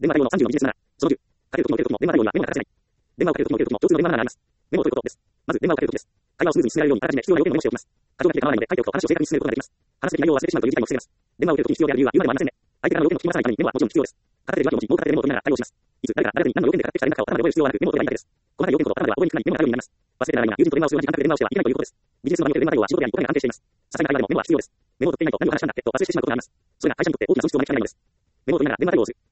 電話対応の32の技術なら、その10、かける時も受ける時も電話対応にはメモが欠かせない。電話をかける時も受ける時も共通の電話ならがあります。メモを取ることです。まず、電話をかける時です。会話をスムーズに進められるように、あらかじめ必要な要件をメモしておきます。過剰なが来て構わないので、相手と話を正確に進めることができます。話すべき内容を忘れてしまうという事態も防げます。電話を受ける時に必要である理由は言うまでもありませんね。相手からの要件を聞き回さないためにメモはもちろん必要です。かかっているわけのうち、もうかかっているメモを取りながら対応します。いつ、誰が誰に何の要件でかかってきた連絡かを頭で覚える必要はなく、メモを取ればいいだけです。細かい要件ほど頭では覚えにくくなり、メモが頼りになります。忘れてならないような友人と電話をするような時間かけて電話をしてはいけないということです。ビジネスの場における電話対応は仕事や答えが安定しています。些細な会話でもメモは必要です。メモを取っていないと何を話したんだってと忘れてしまうことがあります。それが会社にとって大きな損失を招きかねないのです。メモを取りながら電話対応をする。